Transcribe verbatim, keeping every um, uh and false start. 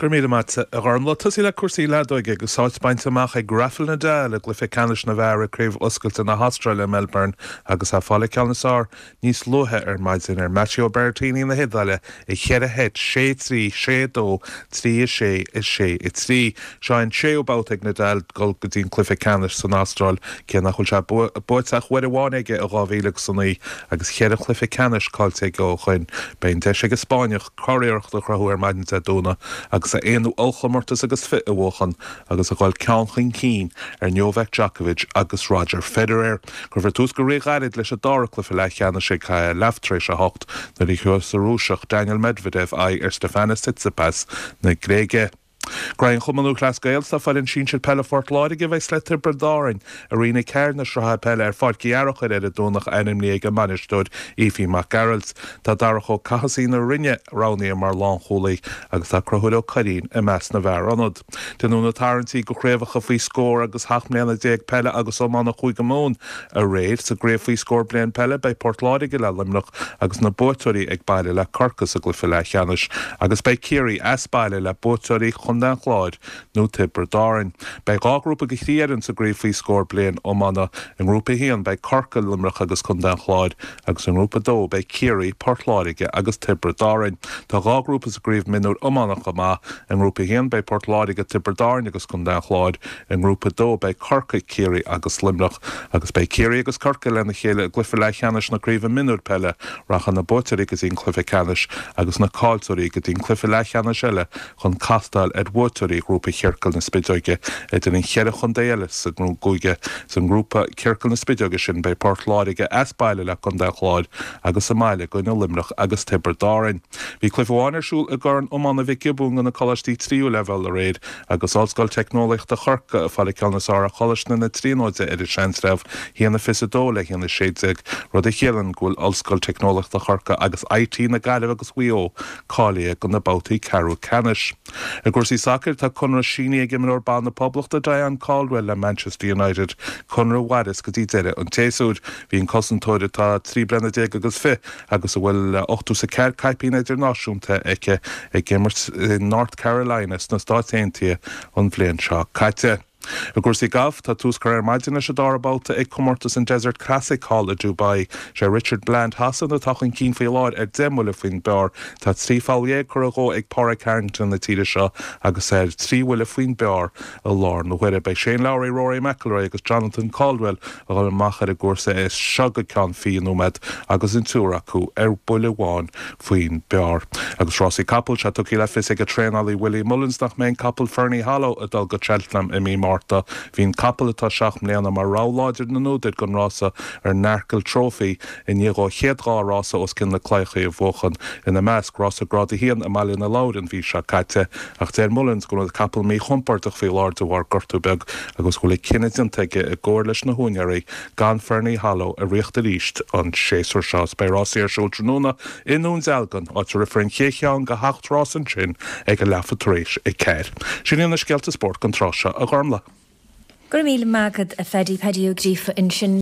Gur míle mat a garmla tusí le cuasaí ledóige go sáit baint amach ag grafil na de le glyfa canis na bhar a críomh oscailte na Hostra le Melbourne agus a fála ceanasár níos luthe ar maidin ar Matteo Bertini na hidile i chead a het sé trí sé dó trí is sé is sé i trí seáin sé ó báteag na del gol go dtín glyfa canis san Astráil cé nach chuil se buirteach fuad amháinige a gábhíleach sannaí agus chead a glyfa canis cáilte go chuin bein de sé go Spáineach choiríocht le chrathú ar maidin a dúna agus a éanú olchamortas agus fit a bhchan agus a gháil ceanchain cín ar Novak Djokovic agus Roger Federer. Gur bhar tús go réaghaid leis a dáraclafa le cheanna sé cha leftrééis a hocht na dí chuas a rúiseach Daniel Medvedev ai ar Stefanos Tsitsipas na Gréige. Grain chumanú glas gael sa farin sin siad pelle fort láige bheith sletar bredáin a rina cairn na srotha pelle ar fort giarachar ar a dúnach enim léige manistóid Aoife McGarrels tá darachó cahasí na rinne ránaí mar lán cholaí agus tá crothúil ó carín i meas na bhar anod. Denú na tarintí go chréfacha faoi scór agus hach mléana déag pelle agus ó mána chuig gomón a réad sa gréf faoi scór blian pelle bei Port láige le limnach agus na bótóirí ag baile le carcas a glyfa le cheannis agus bei Kiri as baile le bótóirí den chláid nó tipper darin. Bei gá grúpa go chríann sa gréif faoi scór blian ó mana an grúpa hían bei Corca limrach agus chun den chláid agus an grúpa dó bei Kiri Portláige agus tipper darin. Tá gá grúpa sa gréif minúr ó mana go má an grúpa hían bei Portláige tipper darin agus chun den chláid an grúpa dó bei Corca Kiri agus limrach agus bei Kiri agus Corca lena chéile glyfa le cheannis na gréif minúr pelle rachan na bótarí go dtín glyfa canis agus na cáiltóirí go dtín glyfa le cheannis eile chun castal Watery grúpa Circle na Spidóige é in chead chun déile sa gúige san grúpa Circle na Spidóige sin bei Port Láige as baile le chun de chláid agus sa maile go na limnach agus tipper darin. Bhí clifháinersúil a gurn ómána bhí gibún na choistí tríú level a réad agus áilscoil technolaíocht a chorca a fála ceannasára choisna na tríóide ar i seansreh híanana fisadóla híanana séideag rud a chéalann gúil áilscoil technolaíocht a chorca agus I T na gaiileh agus bhuió cália go na bátaí Carú Canis. A gúrsí soccer tá Conra Sheeny ag imar ban na poblachta Diane Caldwell le Manchester United Conra Wadis go dtí deire an téasúd hín cosantóide tá trí brena déag agus fi agus a bhfuil ochtú sa ceir caipín idirnáisiúnta aice ag gimmert in North Carolina na stáittéantaí an bhliain seo caite. A gúrsí gaf tá tús chuir maidin se darbáta ag comórtas an Desert Classic Hall a Dubai sé Richard Bland hasan a tachan cín faoi láid ar démúla faoin bear tá trí fáilé chu agó ag Pára Carrington na tíide seo agus é tríhfuile faoin bear a lár nó chuire bei Shane Lowry, Rory McIlroy agus Jonathan Caldwell a gáil machar a gúrsa is seaga cean fianúmed agus in túra acu ar bula bháin faoin bear. Agus Rossi Capel se tuí le fis ag a trénalaí Willie Mullins nach mé Capel Fernie Hallow a dul go Cheltenham i mí Marta hín capal atá seach mléana mar ráláidir na nóidir gon rása ar Nerkel Trophy in nígá chéadrá rása os cin le cléiche a bhchan ina measc rása gráda hían a mailin na lárin bhí se caite ach déir Mullins go capal mí chumpartach fé láirú war gortúbeg agus gola cineitin teige a ggóir leis na húnearí gan Fernie Hallow a riocht a ríist an séasúr seás bei Rossi ar siúltranúna inún zelgan áit rifrin chécheán go hacht rásan sin ag a lefatrééis i ceir. Sin ina scialta sport gan tráseo a gharmla. Gur míle mágad a fedí pediú grífa in sin